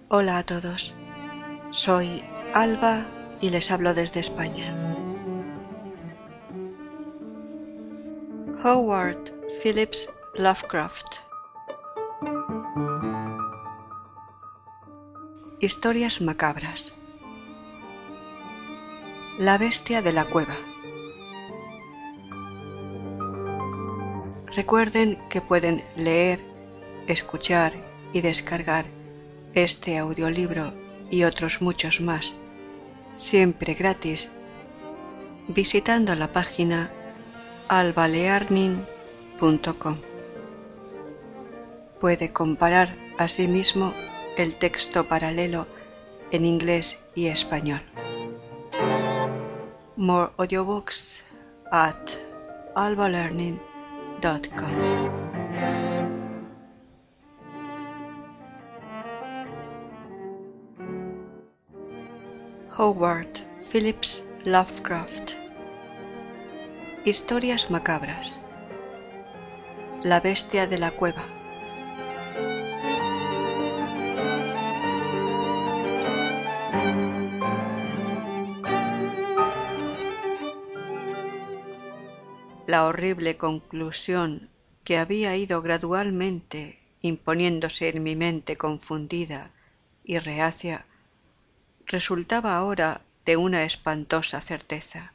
Hola a todos, soy Alba y les hablo desde España. Howard Phillips Lovecraft. Historias macabras. La bestia de la cueva. Recuerden que pueden leer, escuchar y descargar este audiolibro y otros muchos más, siempre gratis, visitando la página albalearning.com. Puede comparar asimismo el texto paralelo en inglés y español. More audiobooks at albalearning.com. Howard Phillips Lovecraft. Historias macabras. La bestia de la cueva. La horrible conclusión que había ido gradualmente imponiéndose en mi mente confundida y reacia resultaba ahora de una espantosa certeza.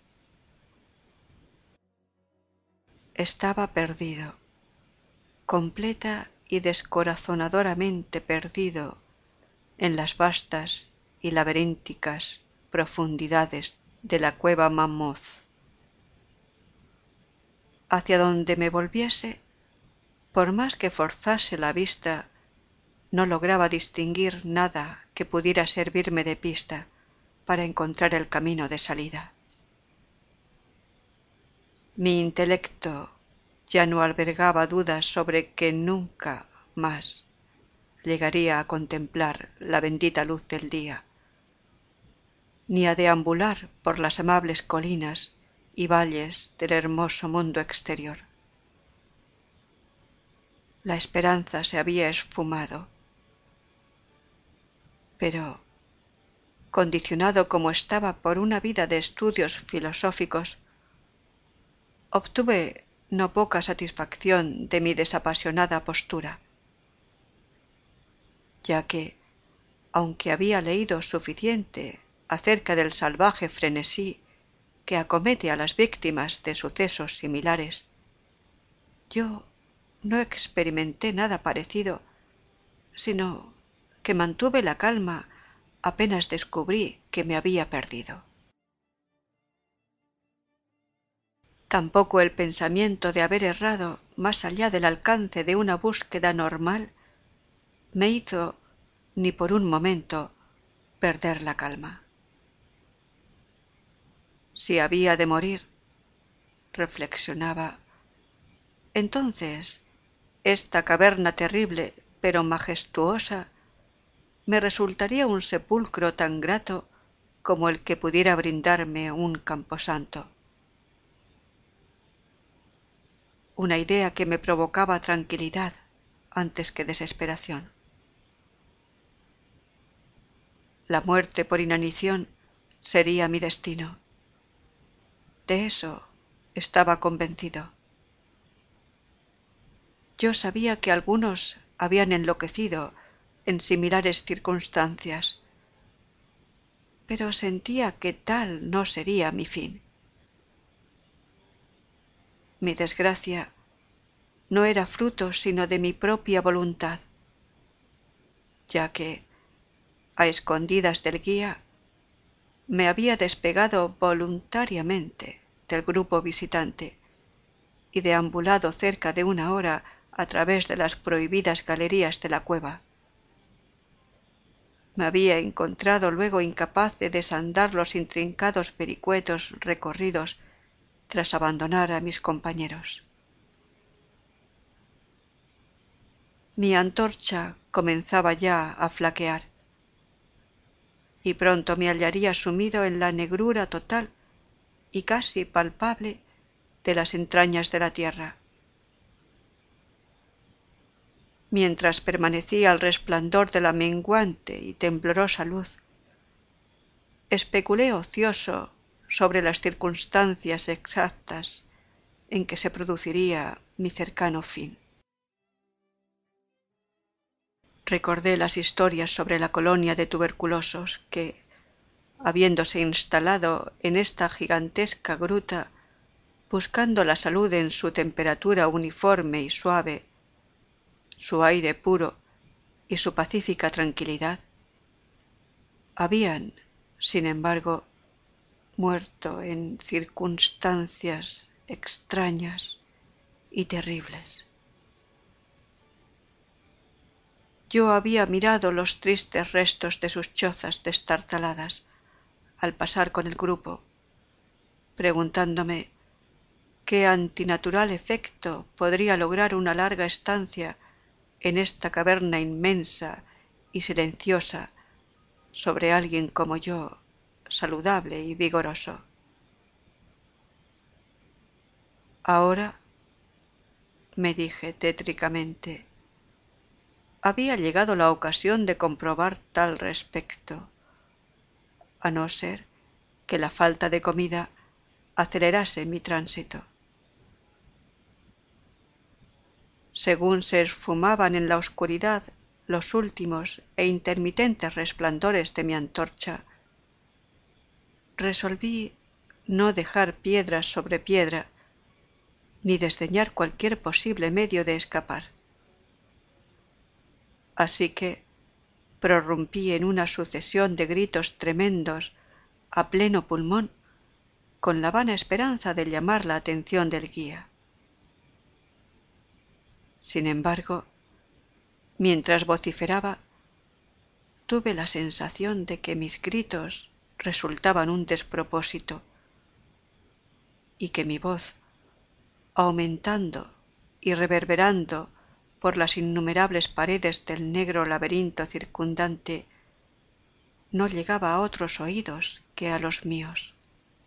Estaba perdido, completa y descorazonadoramente perdido en las vastas y laberínticas profundidades de la cueva Mammoth. Hacia donde me volviese, por más que forzase la vista, no lograba distinguir nada que pudiera servirme de pista para encontrar el camino de salida. Mi intelecto ya no albergaba dudas sobre que nunca más llegaría a contemplar la bendita luz del día, ni a deambular por las amables colinas y valles del hermoso mundo exterior. La esperanza se había esfumado, pero, condicionado como estaba por una vida de estudios filosóficos, obtuve no poca satisfacción de mi desapasionada postura, ya que, aunque había leído suficiente acerca del salvaje frenesí que acomete a las víctimas de sucesos similares, yo no experimenté nada parecido, sino que mantuve la calma apenas descubrí que me había perdido. Tampoco el pensamiento de haber errado más allá del alcance de una búsqueda normal me hizo, ni por un momento, perder la calma. Si había de morir, reflexionaba, entonces esta caverna terrible pero majestuosa me resultaría un sepulcro tan grato como el que pudiera brindarme un camposanto. Una idea que me provocaba tranquilidad antes que desesperación. La muerte por inanición sería mi destino. De eso estaba convencido. Yo sabía que algunos habían enloquecido en similares circunstancias, pero sentía que tal no sería mi fin. Mi desgracia no era fruto sino de mi propia voluntad, ya que, a escondidas del guía, me había despegado voluntariamente del grupo visitante y deambulado cerca de una hora a través de las prohibidas galerías de la cueva. Me había encontrado luego incapaz de desandar los intrincados vericuetos recorridos tras abandonar a mis compañeros. Mi antorcha comenzaba ya a flaquear, y pronto me hallaría sumido en la negrura total y casi palpable de las entrañas de la tierra. mientras permanecía al resplandor de la menguante y temblorosa luz, especulé ocioso sobre las circunstancias exactas en que se produciría mi cercano fin. Recordé las historias sobre la colonia de tuberculosos que, habiéndose instalado en esta gigantesca gruta, buscando la salud en su temperatura uniforme y suave, su aire puro y su pacífica tranquilidad, habían, sin embargo, muerto en circunstancias extrañas y terribles. Yo había mirado los tristes restos de sus chozas destartaladas al pasar con el grupo, preguntándome qué antinatural efecto podría lograr una larga estancia en esta caverna inmensa y silenciosa sobre alguien como yo, saludable y vigoroso. Ahora, me dije tétricamente, había llegado la ocasión de comprobar tal respecto, a no ser que la falta de comida acelerase mi tránsito. Según se esfumaban en la oscuridad los últimos e intermitentes resplandores de mi antorcha, resolví no dejar piedras sobre piedra, ni desdeñar cualquier posible medio de escapar. Así que prorrumpí en una sucesión de gritos tremendos a pleno pulmón, con la vana esperanza de llamar la atención del guía. Sin embargo, mientras vociferaba, tuve la sensación de que mis gritos resultaban un despropósito y que mi voz, aumentando y reverberando por las innumerables paredes del negro laberinto circundante, no llegaba a otros oídos que a los míos.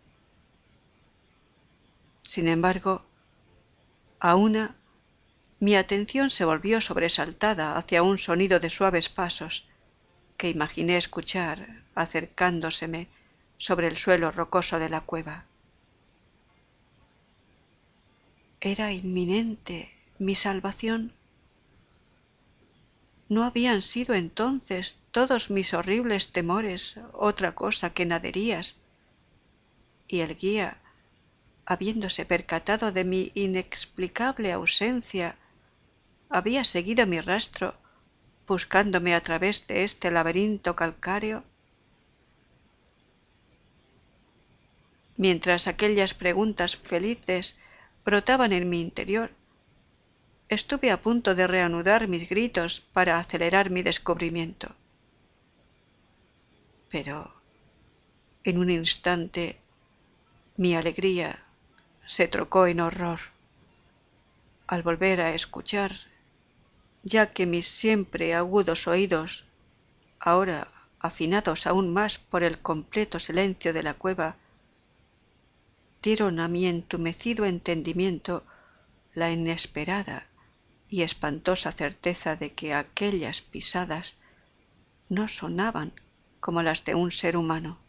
Sin embargo, a una, mi atención se volvió sobresaltada hacia un sonido de suaves pasos que imaginé escuchar acercándoseme sobre el suelo rocoso de la cueva. ¿Era inminente mi salvación? ¿No habían sido entonces todos mis horribles temores otra cosa que naderías? Y el guía, habiéndose percatado de mi inexplicable ausencia, había seguido mi rastro, buscándome a través de este laberinto calcáreo. Mientras aquellas preguntas felices brotaban en mi interior, estuve a punto de reanudar mis gritos para acelerar mi descubrimiento. Pero en un instante mi alegría se trocó en horror al volver a escuchar, ya que mis siempre agudos oídos, ahora afinados aún más por el completo silencio de la cueva, dieron a mi entumecido entendimiento la inesperada y espantosa certeza de que aquellas pisadas no sonaban como las de un ser humano.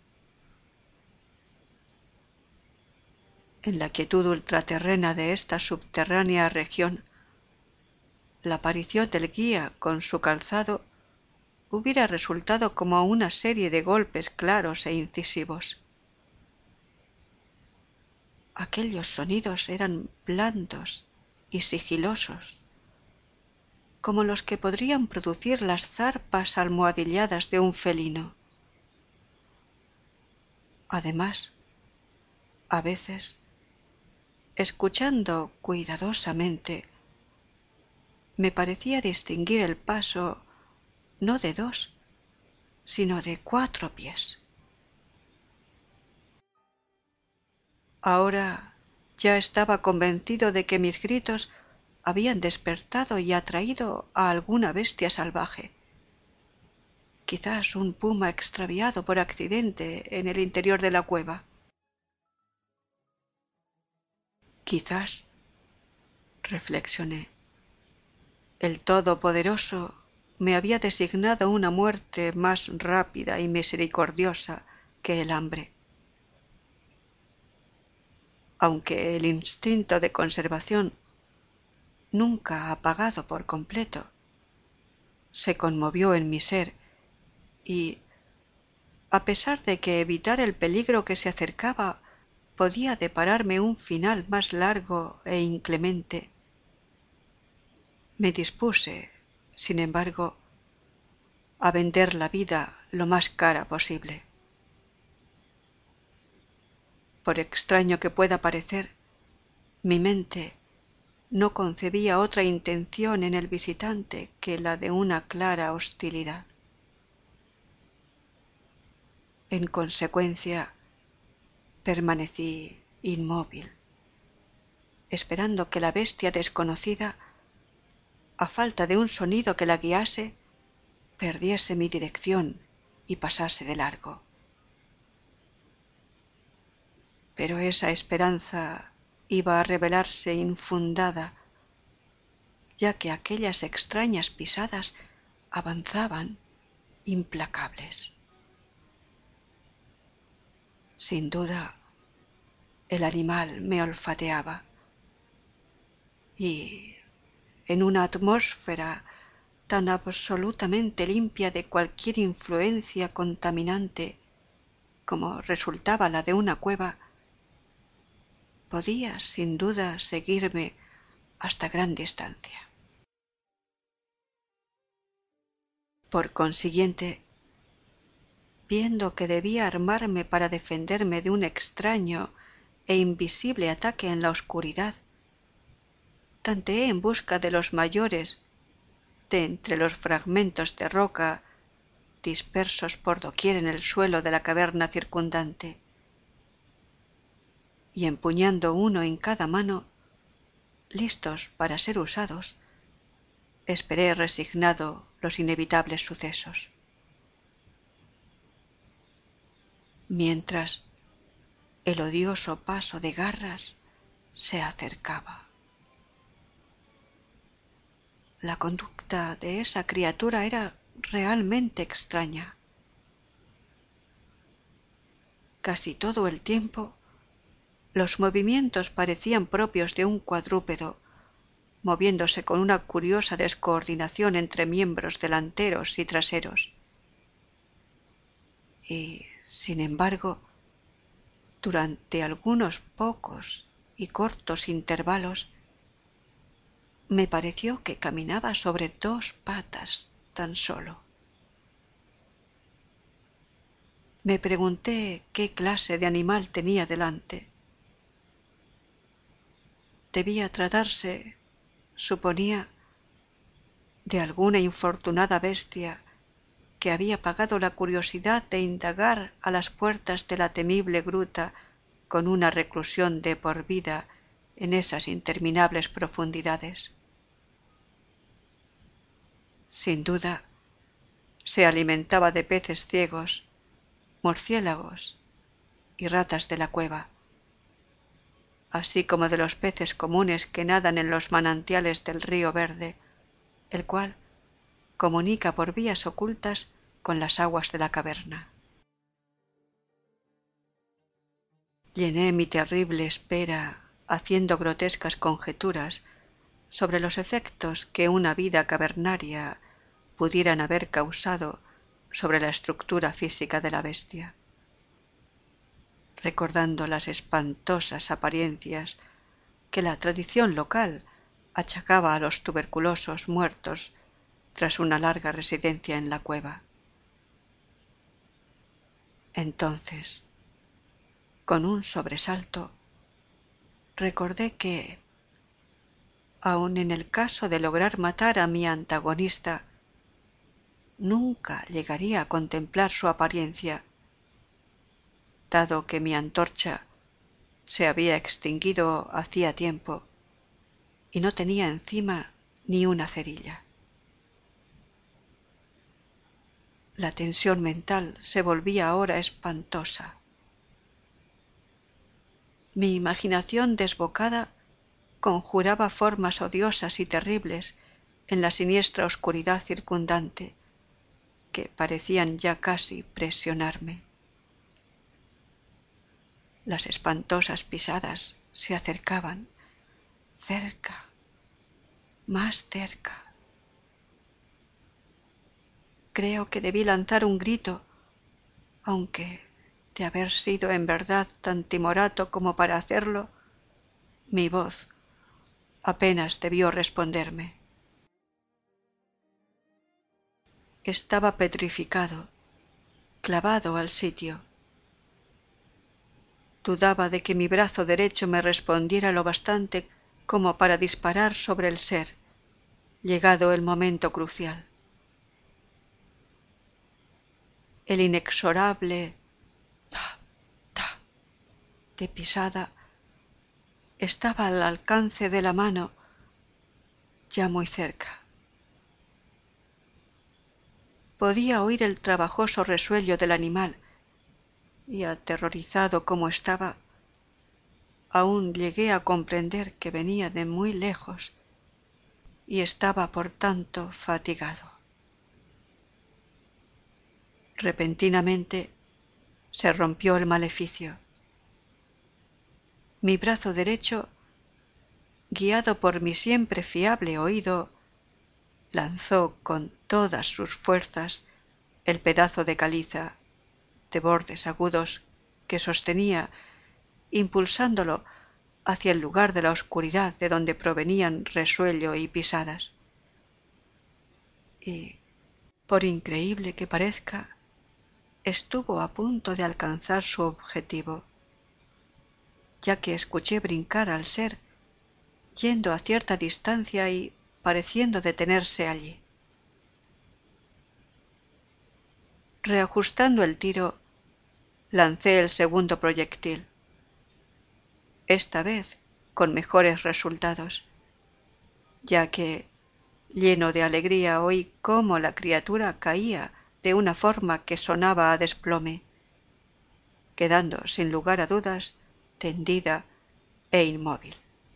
En la quietud ultraterrena de esta subterránea región, la aparición del guía con su calzado hubiera resultado como una serie de golpes claros e incisivos. Aquellos sonidos eran blandos y sigilosos, como los que podrían producir las zarpas almohadilladas de un felino. Además, a veces, escuchando cuidadosamente, me parecía distinguir el paso no de 2, sino de 4 pies. Ahora ya estaba convencido de que mis gritos habían despertado y atraído a alguna bestia salvaje, quizás un puma extraviado por accidente en el interior de la cueva. Quizás, reflexioné, El Todopoderoso me había designado una muerte más rápida y misericordiosa que el hambre. Aunque el instinto de conservación, nunca apagado por completo, se conmovió en mi ser y, a pesar de que evitar el peligro que se acercaba podía depararme un final más largo e inclemente, me dispuse, sin embargo, a vender la vida lo más cara posible. Por extraño que pueda parecer, mi mente no concebía otra intención en el visitante que la de una clara hostilidad. En consecuencia, permanecí inmóvil, esperando que la bestia desconocida, a falta de un sonido que la guiase, perdiese mi dirección y pasase de largo. Pero esa esperanza iba a revelarse infundada, ya que aquellas extrañas pisadas avanzaban implacables. Sin duda, el animal me olfateaba y, en una atmósfera tan absolutamente limpia de cualquier influencia contaminante como resultaba la de una cueva, podía sin duda seguirme hasta gran distancia. Por consiguiente, viendo que debía armarme para defenderme de un extraño e invisible ataque en la oscuridad, tanteé en busca de los mayores de entre los fragmentos de roca dispersos por doquier en el suelo de la caverna circundante, y empuñando uno en cada mano, listos para ser usados, esperé resignado los inevitables sucesos. Mientras el odioso paso de garras se acercaba. La conducta de esa criatura era realmente extraña. Casi todo el tiempo los movimientos parecían propios de un cuadrúpedo, moviéndose con una curiosa descoordinación entre miembros delanteros y traseros. Y, sin embargo, durante algunos pocos y cortos intervalos, me pareció que caminaba sobre dos patas tan solo. Me pregunté qué clase de animal tenía delante. Debía tratarse, suponía, de alguna infortunada bestia que había pagado la curiosidad de indagar a las puertas de la temible gruta con una reclusión de por vida en esas interminables profundidades. Sin duda, se alimentaba de peces ciegos, murciélagos y ratas de la cueva, así como de los peces comunes que nadan en los manantiales del río Verde, el cual comunica por vías ocultas con las aguas de la caverna. Llené mi terrible espera haciendo grotescas conjeturas sobre los efectos que una vida cavernaria pudieran haber causado sobre la estructura física de la bestia, recordando las espantosas apariencias que la tradición local achacaba a los tuberculosos muertos tras una larga residencia en la cueva. Entonces, con un sobresalto, recordé que, aun en el caso de lograr matar a mi antagonista, nunca llegaría a contemplar su apariencia, dado que mi antorcha se había extinguido hacía tiempo y no tenía encima ni una cerilla. La tensión mental se volvía ahora espantosa. Mi imaginación desbocada conjuraba formas odiosas y terribles en la siniestra oscuridad circundante, que parecían ya casi presionarme. Las espantosas pisadas se acercaban, cerca, más cerca. Creo que debí lanzar un grito, aunque, de haber sido en verdad tan timorato como para hacerlo, mi voz apenas debió responderme. Estaba petrificado, clavado al sitio. Dudaba de que mi brazo derecho me respondiera lo bastante como para disparar sobre el ser, llegado el momento crucial. El inexorable ta, ta de pisada estaba al alcance de la mano, ya muy cerca. Podía oír el trabajoso resuello del animal, y aterrorizado como estaba, aún llegué a comprender que venía de muy lejos y estaba por tanto fatigado. Repentinamente se rompió el maleficio. Mi brazo derecho, guiado por mi siempre fiable oído, lanzó con todas sus fuerzas el pedazo de caliza de bordes agudos que sostenía, impulsándolo hacia el lugar de la oscuridad de donde provenían resuello y pisadas. Y, por increíble que parezca, estuvo a punto de alcanzar su objetivo, ya que escuché brincar al ser, yendo a cierta distancia y pareciendo detenerse allí. Reajustando el tiro, lancé el segundo proyectil, esta vez con mejores resultados, ya que, lleno de alegría, oí cómo la criatura caía de una forma que sonaba a desplome, quedando sin lugar a dudas tendida e inmóvil.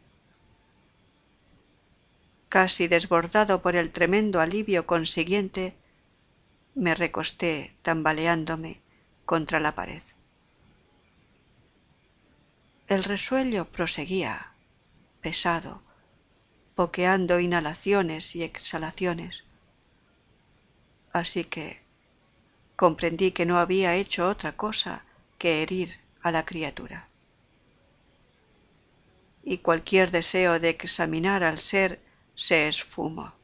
Casi desbordado por el tremendo alivio consiguiente, me recosté tambaleándome contra la pared. El resuello proseguía, pesado, boqueando inhalaciones y exhalaciones, así que comprendí que no había hecho otra cosa que herir a la criatura. Y cualquier deseo de examinar al ser se esfumó.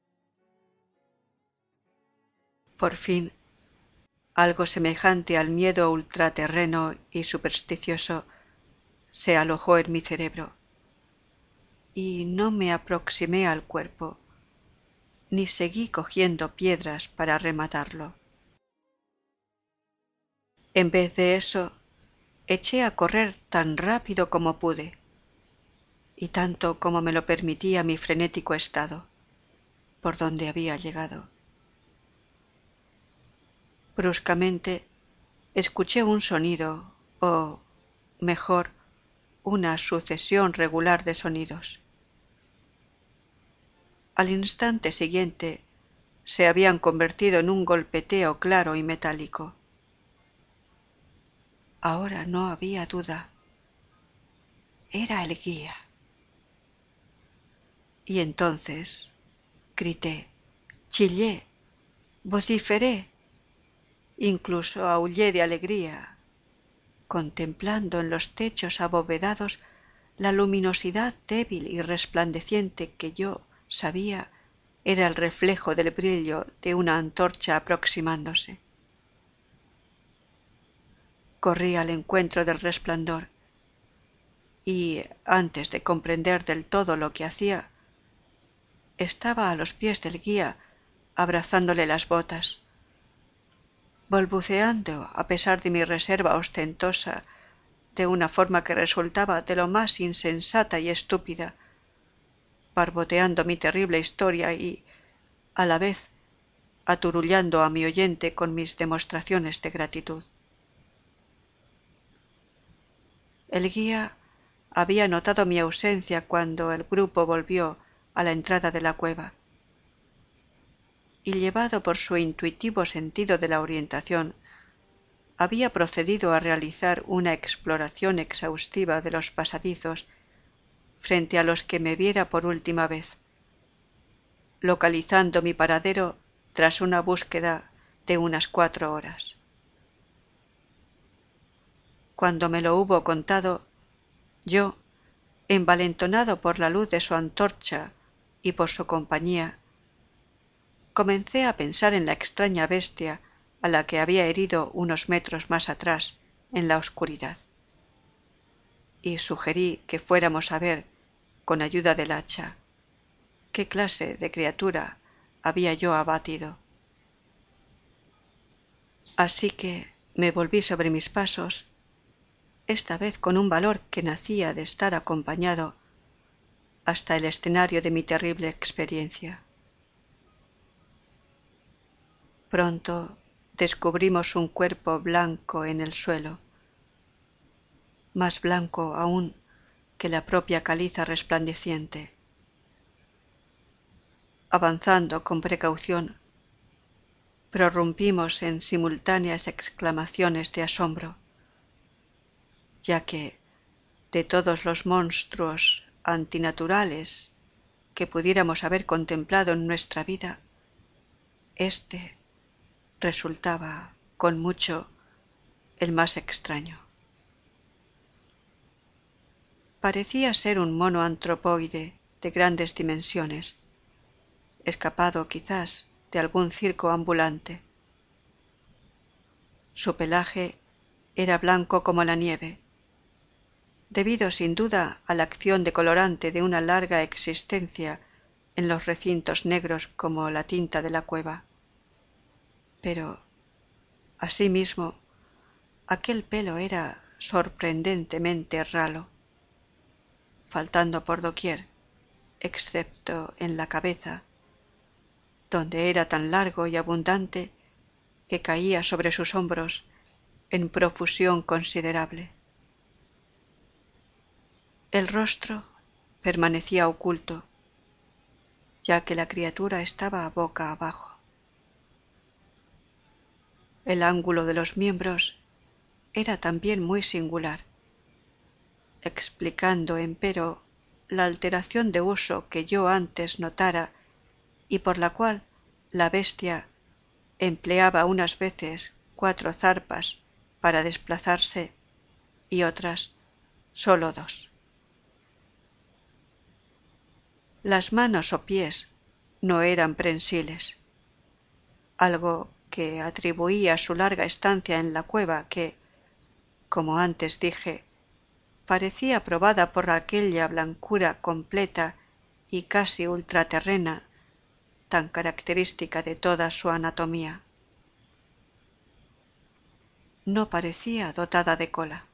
Por fin, algo semejante al miedo ultraterreno y supersticioso se alojó en mi cerebro, y no me aproximé al cuerpo, ni seguí cogiendo piedras para rematarlo. En vez de eso, eché a correr tan rápido como pude, y tanto como me lo permitía mi frenético estado, por donde había llegado. Bruscamente escuché un sonido, o, mejor, una sucesión regular de sonidos. Al instante siguiente se habían convertido en un golpeteo claro y metálico. Ahora no había duda. Era el guía. Y entonces grité, chillé, vociferé, incluso aullé de alegría, contemplando en los techos abovedados la luminosidad débil y resplandeciente que yo sabía era el reflejo del brillo de una antorcha aproximándose. Corrí al encuentro del resplandor y, antes de comprender del todo lo que hacía, estaba a los pies del guía abrazándole las botas, balbuceando a pesar de mi reserva ostentosa de una forma que resultaba de lo más insensata y estúpida, barboteando mi terrible historia y, a la vez, aturullando a mi oyente con mis demostraciones de gratitud. El guía había notado mi ausencia cuando el grupo volvió a la entrada de la cueva, y llevado por su intuitivo sentido de la orientación, había procedido a realizar una exploración exhaustiva de los pasadizos frente a los que me viera por última vez, localizando mi paradero tras una búsqueda de unas 4 horas. Cuando me lo hubo contado, yo, envalentonado por la luz de su antorcha y por su compañía, comencé a pensar en la extraña bestia a la que había herido unos metros más atrás en la oscuridad, y sugerí que fuéramos a ver, con ayuda del hacha, qué clase de criatura había yo abatido. Así que me volví sobre mis pasos, esta vez con un valor que nacía de estar acompañado, hasta el escenario de mi terrible experiencia. Pronto descubrimos un cuerpo blanco en el suelo, más blanco aún que la propia caliza resplandeciente. Avanzando con precaución, prorrumpimos en simultáneas exclamaciones de asombro, ya que, de todos los monstruos antinaturales que pudiéramos haber contemplado en nuestra vida, éste resultaba, con mucho, el más extraño. Parecía ser un mono antropoide de grandes dimensiones, escapado quizás de algún circo ambulante. Su pelaje era blanco como la nieve, debido sin duda a la acción decolorante de una larga existencia en los recintos negros como la tinta de la cueva. Pero, asimismo, aquel pelo era sorprendentemente ralo, faltando por doquier, excepto en la cabeza, donde era tan largo y abundante que caía sobre sus hombros en profusión considerable. El rostro permanecía oculto, ya que la criatura estaba boca abajo. El ángulo de los miembros era también muy singular, explicando empero la alteración de uso que yo antes notara y por la cual la bestia empleaba unas veces 4 zarpas para desplazarse y otras sólo 2. Las manos o pies no eran prensiles, algo que atribuía a su larga estancia en la cueva que, como antes dije, parecía probada por aquella blancura completa y casi ultraterrena, tan característica de toda su anatomía. No parecía dotada de cola.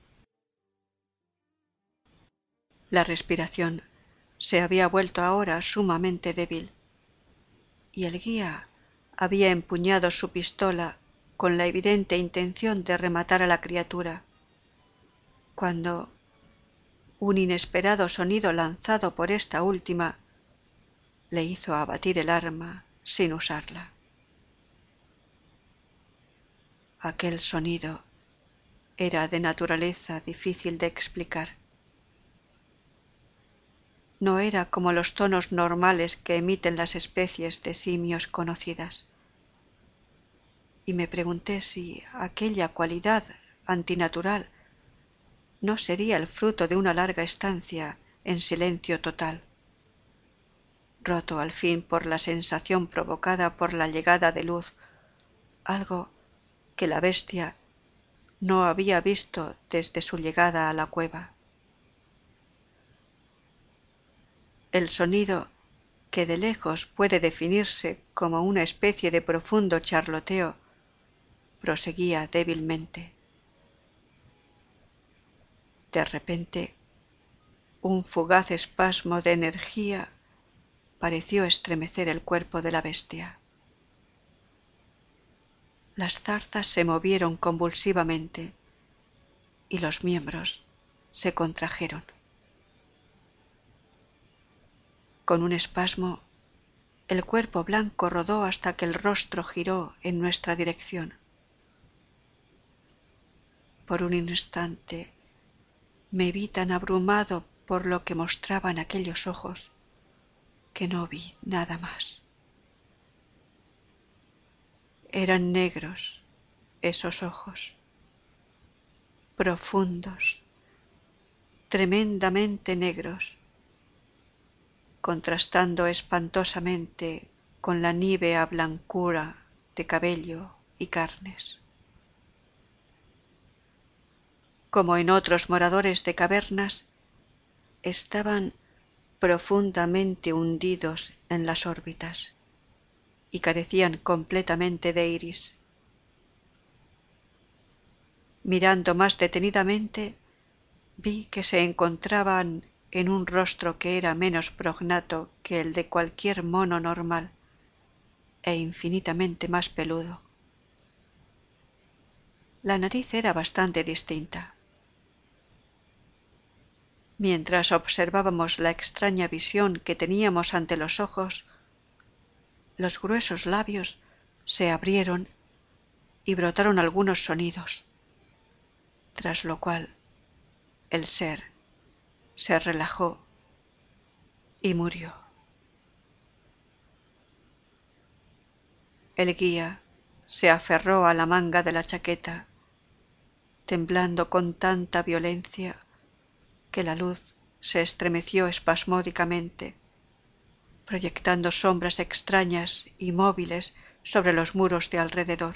La respiración se había vuelto ahora sumamente débil, y el guía había empuñado su pistola con la evidente intención de rematar a la criatura, cuando un inesperado sonido lanzado por esta última le hizo abatir el arma sin usarla. Aquel sonido era de naturaleza difícil de explicar. No era como los tonos normales que emiten las especies de simios conocidas, y me pregunté si aquella cualidad antinatural no sería el fruto de una larga estancia en silencio total, roto al fin por la sensación provocada por la llegada de luz, algo que la bestia no había visto desde su llegada a la cueva. El sonido, que de lejos puede definirse como una especie de profundo charloteo, proseguía débilmente. De repente, un fugaz espasmo de energía pareció estremecer el cuerpo de la bestia. Las zarzas se movieron convulsivamente y los miembros se contrajeron. Con un espasmo, el cuerpo blanco rodó hasta que el rostro giró en nuestra dirección. Por un instante me vi tan abrumado por lo que mostraban aquellos ojos que no vi nada más. Eran negros esos ojos, profundos, tremendamente negros, contrastando espantosamente con la nívea blancura de cabello y carnes. Como en otros moradores de cavernas, estaban profundamente hundidos en las órbitas y carecían completamente de iris. Mirando más detenidamente, vi que se encontraban en un rostro que era menos prognato que el de cualquier mono normal e infinitamente más peludo. La nariz era bastante distinta. Mientras observábamos la extraña visión que teníamos ante los ojos, los gruesos labios se abrieron y brotaron algunos sonidos, tras lo cual el ser se relajó y murió. El guía se aferró a la manga de la chaqueta, temblando con tanta violencia que la luz se estremeció espasmódicamente, proyectando sombras extrañas y móviles sobre los muros de alrededor.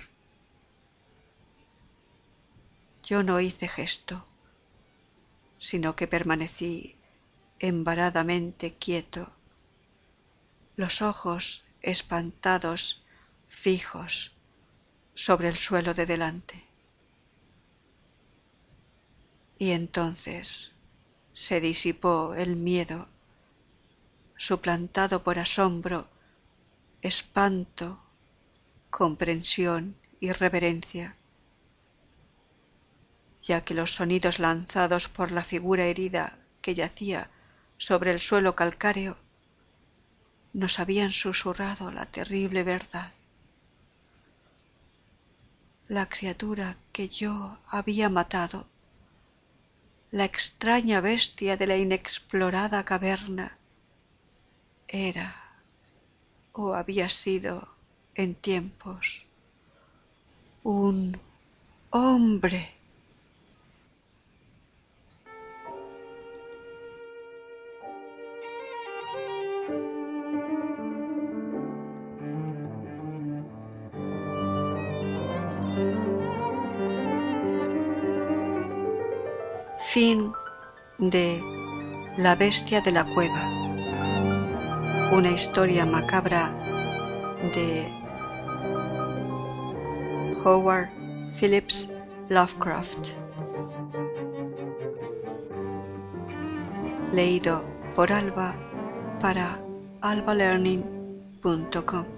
Yo no hice gesto, sino que permanecí embaradamente quieto, los ojos espantados fijos sobre el suelo de delante. Y entonces se disipó el miedo, suplantado por asombro, espanto, comprensión y reverencia, ya que los sonidos lanzados por la figura herida que yacía sobre el suelo calcáreo nos habían susurrado la terrible verdad. La criatura que yo había matado, la extraña bestia de la inexplorada caverna, era o había sido en tiempos un hombre. Fin de La bestia de la cueva, una historia macabra de Howard Phillips Lovecraft, leído por Alba para albalearning.com.